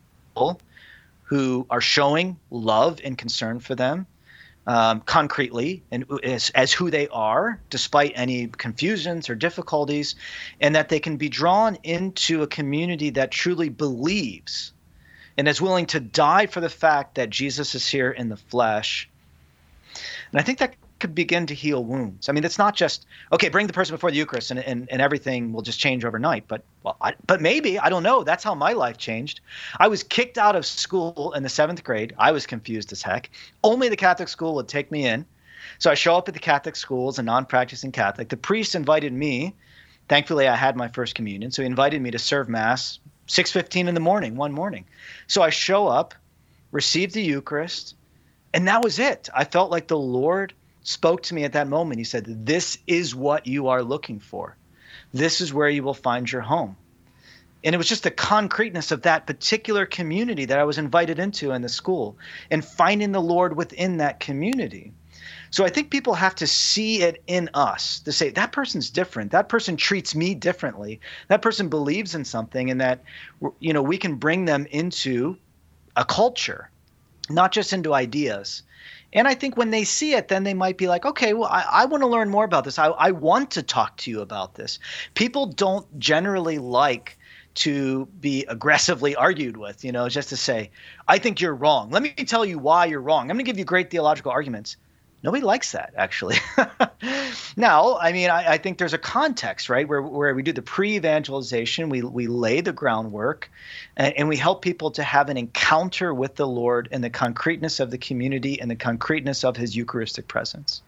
who are showing love and concern for them um, concretely and as, as who they are, despite any confusions or difficulties, and that they can be drawn into a community that truly believes and is willing to die for the fact that Jesus is here in the flesh. And I think that could begin to heal wounds. I mean, it's not just, okay, bring the person before the Eucharist and, and, and everything will just change overnight. But well, I, but maybe, I don't know. That's how my life changed. I was kicked out of school in the seventh grade. I was confused as heck. Only the Catholic school would take me in. So I show up at the Catholic school as a non-practicing Catholic. The priest invited me. Thankfully, I had my first communion. So he invited me to serve Mass six fifteen in the morning, one morning. So I show up, receive the Eucharist, and that was it. I felt like the Lord spoke to me at that moment. He said, this is what you are looking for. This is where you will find your home. And it was just the concreteness of that particular community that I was invited into in the school and finding the Lord within that community. So I think people have to see it in us to say, that person's different. That person treats me differently. That person believes in something, and that, you know, we can bring them into a culture, not just into ideas. And I think when they see it, then they might be like, okay, well, I, I want to learn more about this. I, I want to talk to you about this. People don't generally like to be aggressively argued with, you know, just to say, I think you're wrong. Let me tell you why you're wrong. I'm going to give you great theological arguments. Nobody likes that, actually. Now, I mean, I, I think there's a context, right, where where we do the pre-evangelization, we we lay the groundwork, and, and we help people to have an encounter with the Lord in the concreteness of the community and the concreteness of his Eucharistic presence.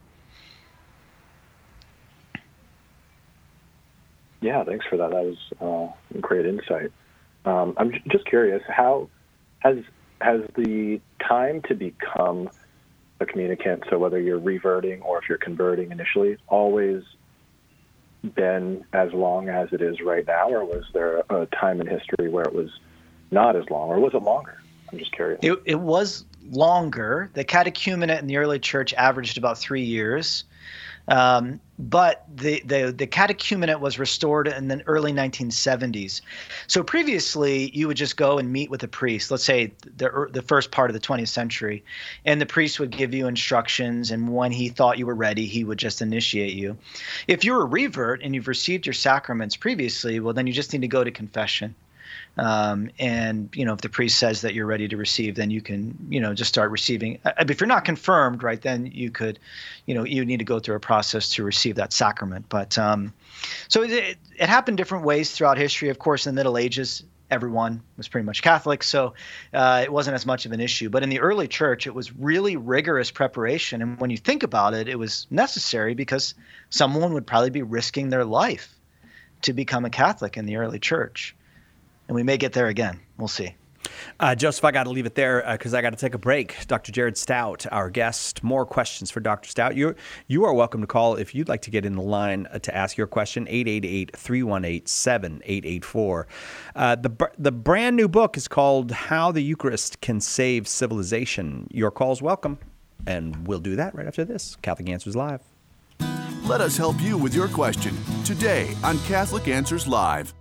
Yeah, thanks for that. That was uh, great insight. Um, I'm j- just curious, how has has the time to become a communicant, so whether you're reverting or if you're converting initially, always been as long as it is right now, or was there a time in history where it was not as long, or was it longer? I'm just curious. It, it was longer. The catechumenate in the early church averaged about three years. Um, but the, the, the catechumenate was restored in the early nineteen seventies. So previously, you would just go and meet with a priest, let's say the, the first part of the twentieth century, and the priest would give you instructions, and when he thought you were ready, he would just initiate you. If you're a revert and you've received your sacraments previously, well, then you just need to go to confession. Um, and, you know, if the priest says that you're ready to receive, then you can, you know, just start receiving. If you're not confirmed, right, then you could, you know, you need to go through a process to receive that sacrament. But um, so it, it happened different ways throughout history. Of course, in the Middle Ages, everyone was pretty much Catholic, so uh, it wasn't as much of an issue. But in the early church, it was really rigorous preparation. And when you think about it, it was necessary because someone would probably be risking their life to become a Catholic in the early church. And we may get there again. We'll see. Uh, Joseph, I got to leave it there because uh, I got to take a break. Doctor Jared Stout, our guest. More questions for Doctor Stout. You you are welcome to call if you'd like to get in the line uh, to ask your question. eight eight eight, three one eight, seven eight eight four. Uh, the the brand new book is called How the Eucharist Can Save Civilization. Your call's welcome, and we'll do that right after this. Catholic Answers Live. Let us help you with your question today on Catholic Answers Live.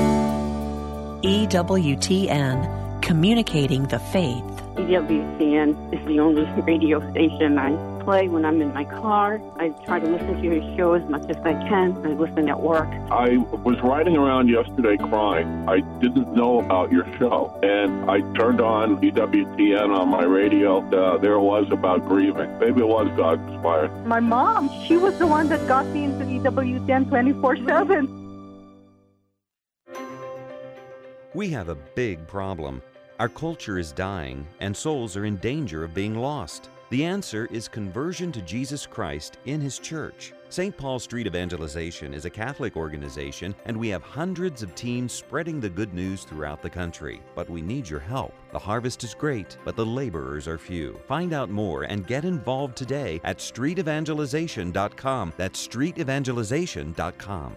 E W T N, communicating the faith. E W T N is the only radio station I play when I'm in my car. I try to listen to your show as much as I can. I listen at work. I was riding around yesterday crying. I didn't know about your show, and I turned on E W T N on my radio. Uh, there it was about grieving. Maybe it was God-inspired. My mom, she was the one that got me into E W T N twenty-four seven. We have a big problem. Our culture is dying, and souls are in danger of being lost. The answer is conversion to Jesus Christ in His church. Saint Paul Street Evangelization is a Catholic organization, and we have hundreds of teams spreading the good news throughout the country. But we need your help. The harvest is great, but the laborers are few. Find out more and get involved today at street evangelization dot com. That's street evangelization dot com.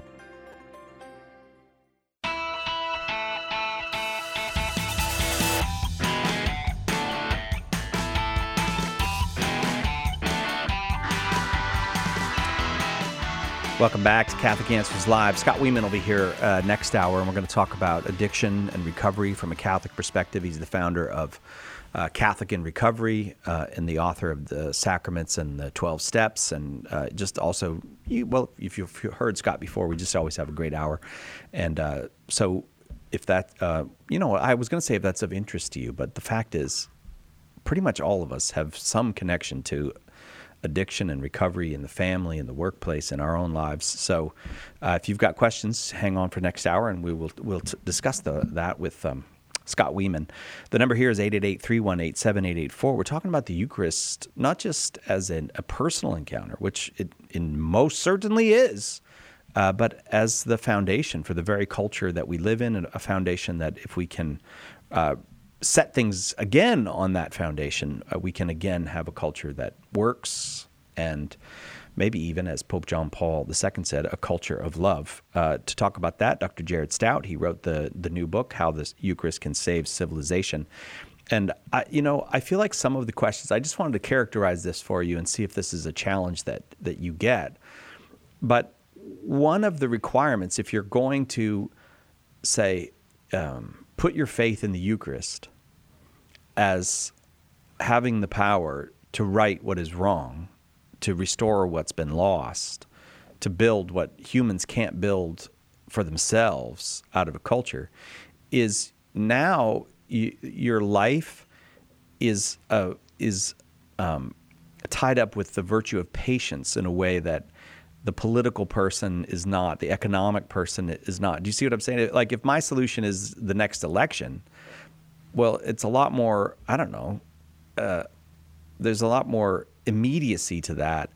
Welcome back to Catholic Answers Live. Scott Wieman will be here uh, next hour, and we're going to talk about addiction and recovery from a Catholic perspective. He's the founder of uh, Catholic in Recovery uh, and the author of the Sacraments and the twelve Steps. And uh, just also, you, well, if you've heard Scott before, we just always have a great hour. And uh, so if that, uh, you know, I was going to say if that's of interest to you, but the fact is pretty much all of us have some connection to addiction and recovery in the family, in the workplace, in our own lives. So uh, if you've got questions, hang on for next hour, and we will we'll t- discuss the, that with um, Scott Wieman. The number here is eight eight eight, three one eight, seven eight eight four. We're talking about the Eucharist not just as an, a personal encounter, which it in most certainly is, uh, but as the foundation for the very culture that we live in, and a foundation that if we can uh, set things again on that foundation, uh, we can again have a culture that works, and maybe even, as Pope John Paul the Second said, a culture of love. Uh, to talk about that, Doctor Jared Stout, he wrote the the new book, How the Eucharist Can Save Civilization. And, I, you know, I feel like some of the questions, I just wanted to characterize this for you and see if this is a challenge that, that you get. But one of the requirements, if you're going to, say, um, put your faith in the Eucharist as having the power to right what is wrong, to restore what's been lost, to build what humans can't build for themselves out of a culture, is now you, your life is uh, is um, tied up with the virtue of patience in a way that the political person is not, the economic person is not. Do you see what I'm saying? Like, if my solution is the next election, well, it's a lot more, I don't know, uh, there's a lot more immediacy to that.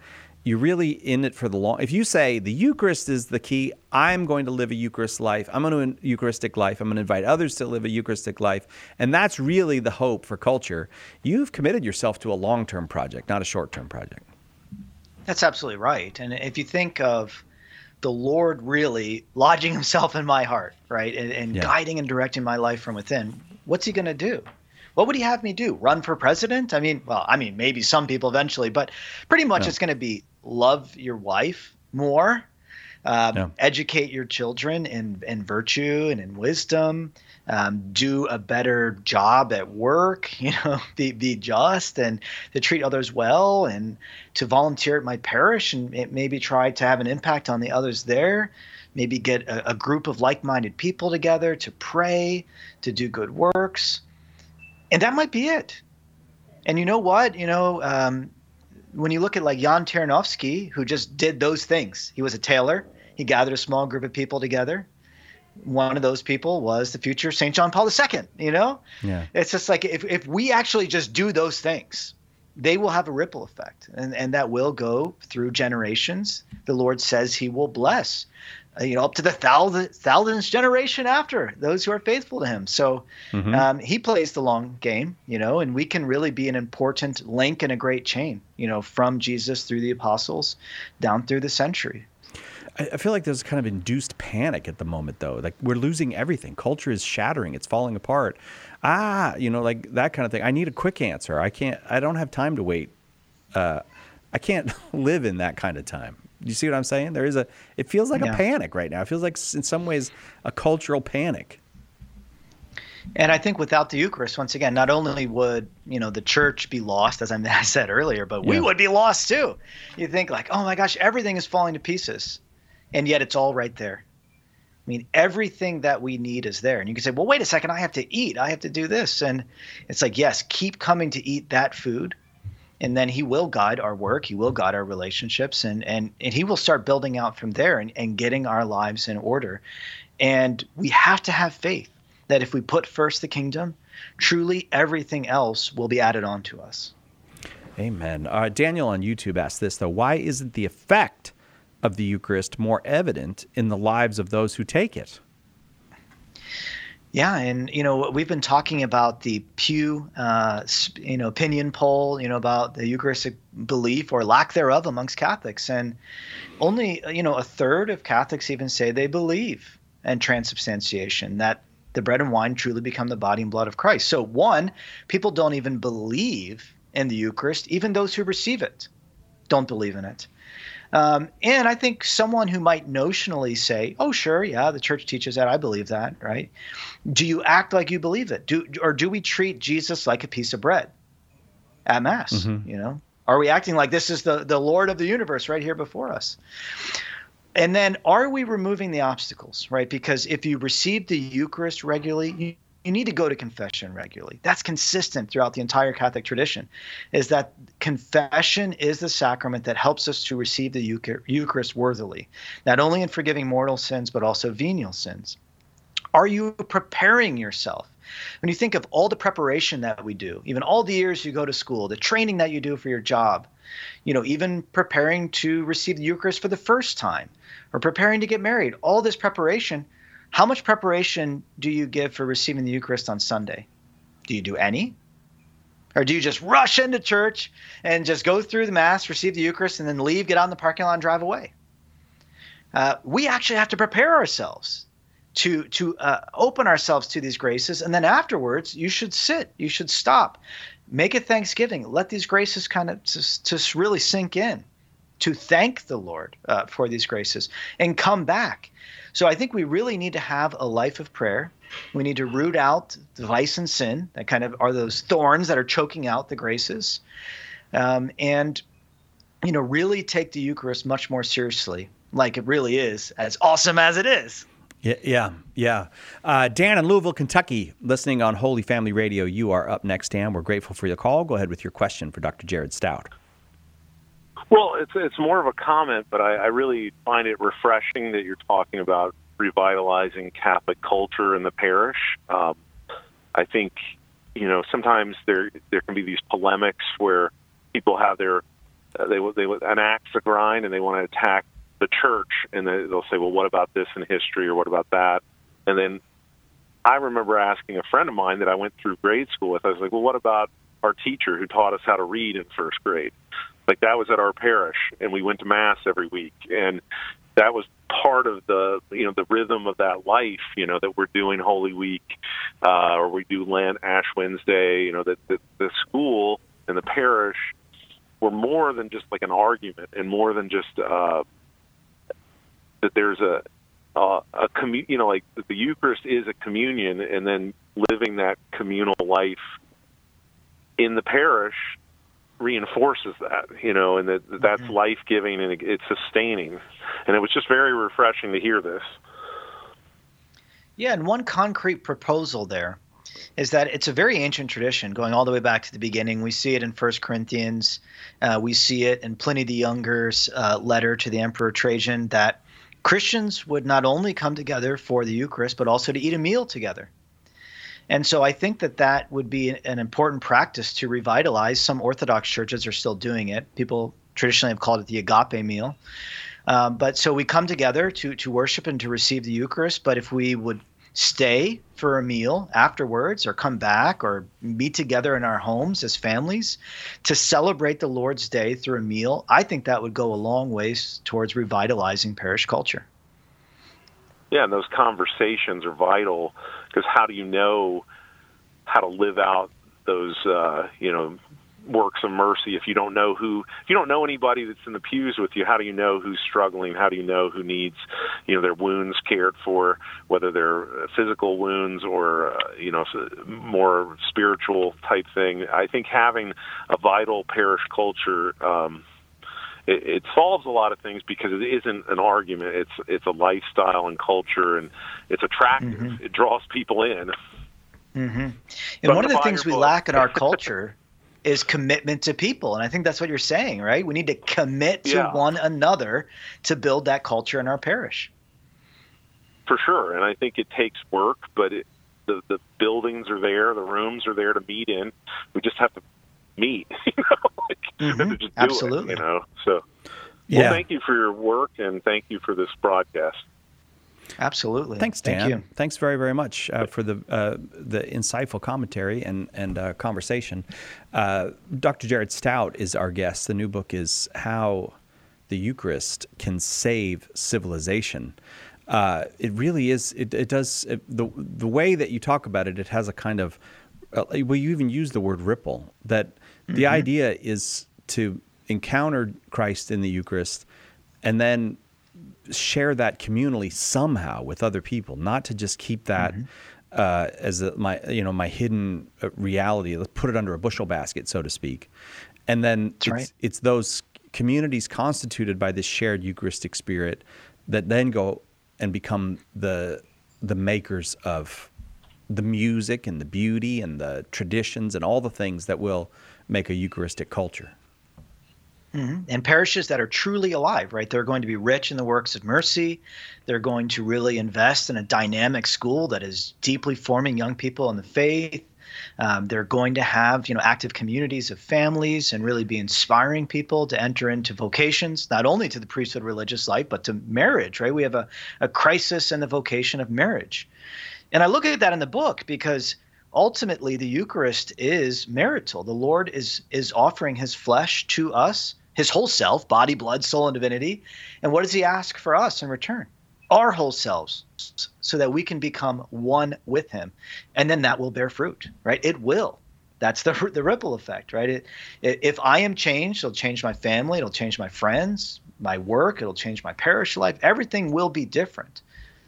you're really in it for the long. If you say the Eucharist is the key, I'm going to live a Eucharist life. I'm going to a Eucharistic life. I'm going to invite others to live a Eucharistic life. And that's really the hope for culture. You've committed yourself to a long-term project, not a short-term project. That's absolutely right. And if you think of the Lord really lodging himself in my heart, right, and, and yeah. guiding and directing my life from within, what's he going to do? What would he have me do? Run for president? I mean, well, I mean, maybe some people eventually, but pretty much yeah. it's going to be love your wife more, um, yeah. educate your children in, in virtue and in wisdom, um, do a better job at work, you know, be, be just and to treat others well and to volunteer at my parish and maybe try to have an impact on the others there. Maybe get a, a group of like-minded people together to pray, to do good works. And that might be it. And you know what? You know, um, when you look at like Jan Taranovsky, who just did those things, he was a tailor. He gathered a small group of people together. One of those people was the future Saint John Paul the Second, you know? Yeah. It's just like if, if we actually just do those things, they will have a ripple effect. And, and that will go through generations. The Lord says he will bless, uh, you know, up to the thousand, thousandth generation after those who are faithful to him. So mm-hmm. um, he plays the long game, you know, and we can really be an important link in a great chain, you know, from Jesus through the apostles down through the century. I feel like there's kind of induced panic at the moment, though. Like we're losing everything. Culture is shattering. It's falling apart. Ah, you know, like that kind of thing. I need a quick answer. I can't, I don't have time to wait. Uh, I can't live in that kind of time. You see what I'm saying? There is a, it feels like yeah. a panic right now. It feels like in some ways a cultural panic. And I think without the Eucharist, once again, not only would, you know, the church be lost, as I said earlier, but we yeah. would be lost too. You think like, oh my gosh, everything is falling to pieces. And yet it's all right there. I mean, everything that we need is there. And you can say, well, wait a second, I have to eat. I have to do this. And it's like, yes, keep coming to eat that food. And then he will guide our work. He will guide our relationships. And and, and he will start building out from there and, and getting our lives in order. And we have to have faith that if we put first the kingdom, truly everything else will be added on to us. Amen. Uh, Daniel on YouTube asked this, though. Why isn't the effect of the Eucharist more evident in the lives of those who take it? Yeah, and you know we've been talking about the Pew, uh, you know, opinion poll, you know, about the Eucharistic belief or lack thereof amongst Catholics, and only you know a third of Catholics even say they believe in transubstantiation, that the bread and wine truly become the body and blood of Christ. So one, people don't even believe in the Eucharist, even those who receive it don't believe in it. Um, and I think someone who might notionally say, oh, sure, yeah, the church teaches that. I believe that, right? Do you act like you believe it? Do Or do we treat Jesus like a piece of bread at Mass? Mm-hmm. You know, are we acting like this is the, the Lord of the universe right here before us? And then are we removing the obstacles, right? Because if you receive the Eucharist regularly, you, you need to go to confession regularly. That's consistent throughout the entire Catholic tradition, is that confession is the sacrament that helps us to receive the Eucharist worthily, not only in forgiving mortal sins, but also venial sins. Are you preparing yourself? When you think of all the preparation that we do, even all the years you go to school, the training that you do for your job, you know, even preparing to receive the Eucharist for the first time or preparing to get married, all this preparation, how much preparation do you give for receiving the Eucharist on Sunday? Do you do any? Or do you just rush into church and just go through the Mass, receive the Eucharist, and then leave, get out in the parking lot, and drive away? Uh, we actually have to prepare ourselves to to uh, open ourselves to these graces. And then afterwards, you should sit. You should stop. Make a thanksgiving. Let these graces kind of just, just really sink in, to thank the Lord uh, for these graces and come back. So I think we really need to have a life of prayer. We need to root out the vice and sin that kind of are those thorns that are choking out the graces. Um, and, you know, really take the Eucharist much more seriously, like it really is, as awesome as it is. Yeah, yeah, yeah. Uh, Dan in Louisville, Kentucky, listening on Holy Family Radio. You are up next, Dan. We're grateful for your call. Go ahead with your question for Doctor Jared Stout. Well, it's it's more of a comment, but I, I really find it refreshing that you're talking about revitalizing Catholic culture in the parish. Um, I think, you know, sometimes there there can be these polemics where people have their uh, they they an axe to grind, and they want to attack the church, and they, they'll say, well, what about this in history, or what about that? And then I remember asking a friend of mine that I went through grade school with, I was like, well, what about our teacher who taught us how to read in first grade? Like, that was at our parish, and we went to Mass every week, and that was part of the, you know, the rhythm of that life, you know, that we're doing Holy Week, uh, or we do Lent, Ash Wednesday, you know, that the, the school and the parish were more than just like an argument, and more than just uh, that there's a uh, a commu- you know, like the Eucharist is a communion, and then living that communal life in the parish reinforces that, you know, and that that's mm-hmm. life-giving, and it's sustaining. And it was just very refreshing to hear this. Yeah, and one concrete proposal there is that it's a very ancient tradition going all the way back to the beginning. We see it in First Corinthians. Uh, we see it in Pliny the Younger's uh, letter to the Emperor Trajan, that Christians would not only come together for the Eucharist, but also to eat a meal together. And so I think that that would be an important practice to revitalize. Some Orthodox churches are still doing it. People traditionally have called it the agape meal. Um, but so we come together to to worship and to receive the Eucharist. But if we would stay for a meal afterwards, or come back, or meet together in our homes as families to celebrate the Lord's Day through a meal, I think that would go a long ways towards revitalizing parish culture. Yeah, and those conversations are vital, because how do you know how to live out those, uh, you know, works of mercy if you don't know who, if you don't know anybody that's in the pews with you? How do you know who's struggling? How do you know who needs, you know, their wounds cared for, whether they're physical wounds or, uh, you know, more spiritual type thing? I think having a vital parish culture, um, it, it solves a lot of things, because it isn't an argument. It's it's a lifestyle and culture, and it's attractive. Mm-hmm. It draws people in. Mm-hmm. And one of the things we lack in our culture is commitment to people. And I think that's what you're saying, right? We need to commit to yeah. one another to build that culture in our parish. For sure. And I think it takes work, but it, the, the buildings are there, the rooms are there to meet in. We just have to meet, you know, like, mm-hmm. to just do Absolutely. it, you know. So, well, yeah. thank you for your work, and thank you for this broadcast. Absolutely. Thanks, Dan. Thank you. Thanks very, very much uh, for the uh, the insightful commentary and and uh, conversation. Uh, Doctor Jared Stout is our guest. The new book is How the Eucharist Can Save Civilization. Uh, it really is. It, it does it, the the way that you talk about it. It has a kind of uh, well, you even use the word ripple. That mm-hmm. the idea is to encounter Christ in the Eucharist, and then share that communally somehow with other people, not to just keep that mm-hmm. uh, as a, my, you know, my hidden reality. Let's put it under a bushel basket, so to speak. And then it's, right. it's those communities constituted by this shared Eucharistic spirit that then go and become the the makers of the music and the beauty and the traditions and all the things that will make a Eucharistic culture. Mm-hmm. And parishes that are truly alive, right? They're going to be rich in the works of mercy. They're going to really invest in a dynamic school that is deeply forming young people in the faith. Um, they're going to have, you know, active communities of families and really be inspiring people to enter into vocations, not only to the priesthood religious life, but to marriage, right? We have a, a crisis in the vocation of marriage. And I look at that in the book because ultimately the Eucharist is marital. The Lord is is offering his flesh to us, his whole self, body, blood, soul, and divinity. And what does he ask for us in return? Our whole selves, so that we can become one with him. And then that will bear fruit, right? It will. That's the the ripple effect, right? It, it, if I am changed, it'll change my family, it'll change my friends, my work, it'll change my parish life. Everything will be different.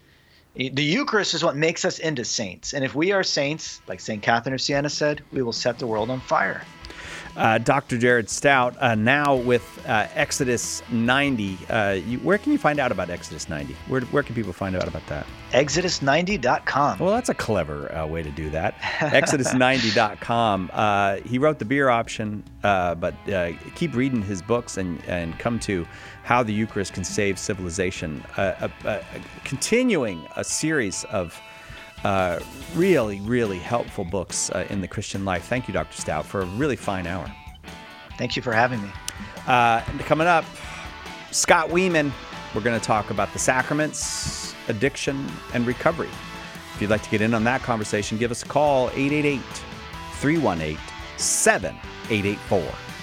The Eucharist is what makes us into saints. And if we are saints, like Saint Catherine of Siena said, we will set the world on fire. Uh, Doctor Jared Stout, uh, now with uh, Exodus ninety. Uh, you, where can you find out about Exodus ninety? Where where can people find out about that? Exodus ninety dot com. Well, that's a clever uh, way to do that. Exodus ninety dot com. Uh, he wrote The Beer Option, uh, but uh, keep reading his books and, and come to How the Eucharist Can Save Civilization. Uh, uh, uh, continuing a series of Uh, really, really helpful books uh, in the Christian life. Thank you, Doctor Stout, for a really fine hour. Thank you for having me. Uh, and coming up, Scott Weeman. We're going to talk about the sacraments, addiction, and recovery. If you'd like to get in on that conversation, give us a call, eight eight eight, three one eight, seven eight eight four.